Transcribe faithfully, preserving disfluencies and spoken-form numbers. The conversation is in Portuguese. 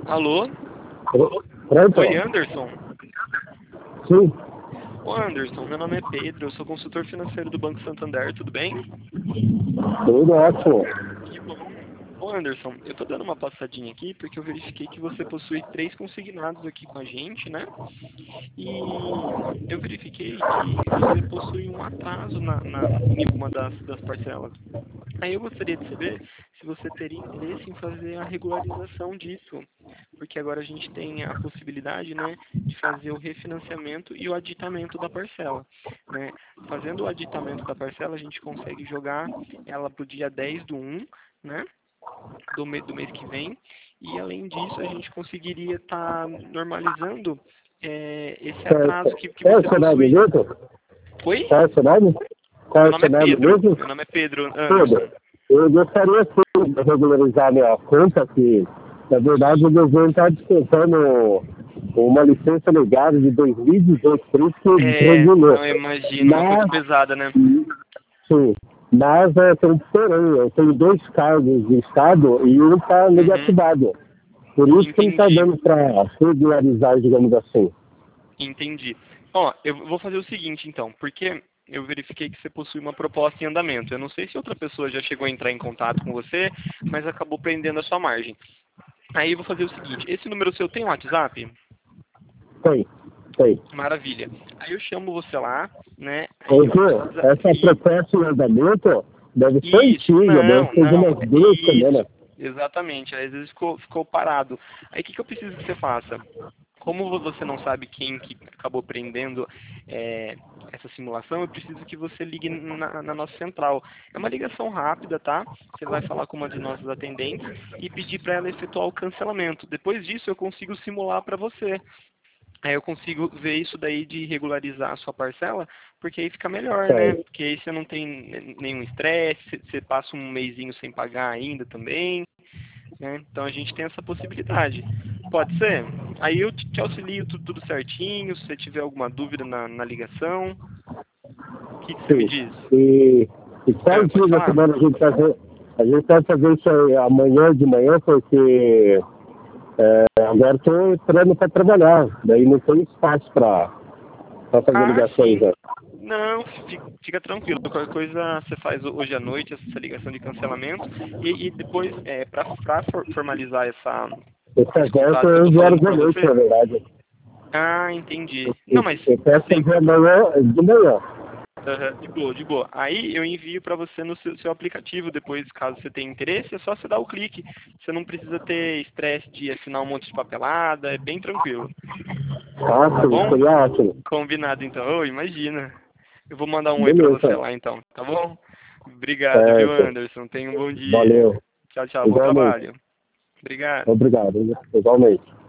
Alô? Pronto? Oi, Anderson. Sim, Ô, Anderson, meu nome é Pedro, eu sou consultor financeiro do Banco Santander, tudo bem? tudo ótimo. Que bom. Ô, Anderson, eu tô dando uma passadinha aqui porque eu verifiquei que você possui três consignados aqui com a gente, né? E eu verifiquei que você possui um atraso na, na, em uma das, das parcelas. Aí eu gostaria de saber se você teria interesse em fazer a regularização disso, porque agora a gente tem a possibilidade, né, de fazer o refinanciamento e o aditamento da parcela, né? Fazendo o aditamento da parcela, a gente consegue jogar ela para o dia dez do um, né, do, me, do mês que vem, e além disso a gente conseguiria estar normalizando é, esse atraso que, que Qual é você o seu nome, possui. Milton? Oi? Qual é o seu nome? Qual Meu é o nome é seu nome Pedro. mesmo? Meu nome é Pedro Pedro. Anderson. Eu gostaria sim de regularizar minha conta, que na verdade o governo está dispensando uma licença legada de dois mil e dezoito, por isso que É, regulou. não, eu imagino, uma coisa Mas, pesada, né? sim, mas é, tem um porém, eu tenho dois cargos de Estado e um está Uhum, negativado. Por isso que não está entendi, dando para regularizar, digamos assim. entendi. Ó, eu vou fazer o seguinte então, porque eu verifiquei que você possui uma proposta em andamento. Eu não sei se outra pessoa já chegou a entrar em contato com você, mas acabou prendendo a sua margem. Aí eu vou fazer o seguinte, esse número seu tem um WhatsApp? Tem, tem. Maravilha. Aí eu chamo você lá, né? Aí eu Porque precisa... essa e- proposta em andamento deve ser Isso, antiga, deve não, ser de não, umas duas isso, semanas. exatamente. Às vezes ficou, ficou parado. Aí o que, que eu preciso que você faça? Como você não sabe quem que acabou prendendo é, essa simulação, eu preciso que você ligue na, na nossa central. É uma ligação rápida, tá? Você vai falar com uma de nossas atendentes e pedir para ela efetuar o cancelamento. Depois disso, eu consigo simular para você. Aí eu consigo ver isso daí de regularizar a sua parcela, porque aí fica melhor, né? Sério. Porque aí você não tem nenhum estresse, você você passa um mesinho sem pagar ainda também, né? Então a gente tem essa possibilidade. Pode ser? Aí eu te te auxilio tudo, tudo certinho, se você tiver alguma dúvida na, na ligação, o que, que você me Sim. diz? E, e qual Ah, dia pode da falar? semana a gente vai fazer? A gente vai fazer isso aí amanhã de manhã, porque é, agora estou entrando para trabalhar. Daí não tem espaço para fazer Ah, ligações. sim. Né? Não, fi- fica tranquilo. Qualquer coisa você faz hoje à noite, essa ligação de cancelamento. E, e depois, é, para formalizar essa, Esse esse volta contrato que é eu tô onze horas falando da para noite, na você. verdade. Ah, entendi. Eu, Não, mas eu peço sem, fazer amanhã de manhã. aham, de boa, de boa. Aí eu envio para você no seu, seu aplicativo. Depois, caso você tenha interesse, é só você dar o clique. Você não precisa ter estresse de assinar um monte de papelada. É bem tranquilo. Ah, Tá sim, bom? seria ótimo. Combinado, então. Ô, imagina. Eu vou mandar um oi pra você Beleza. lá, então. Tá bom? Obrigado, viu, Certo. Anderson? Tenha um bom dia. Valeu. Tchau, tchau. Bom Igualmente. trabalho. Obrigado. Obrigado. Igualmente.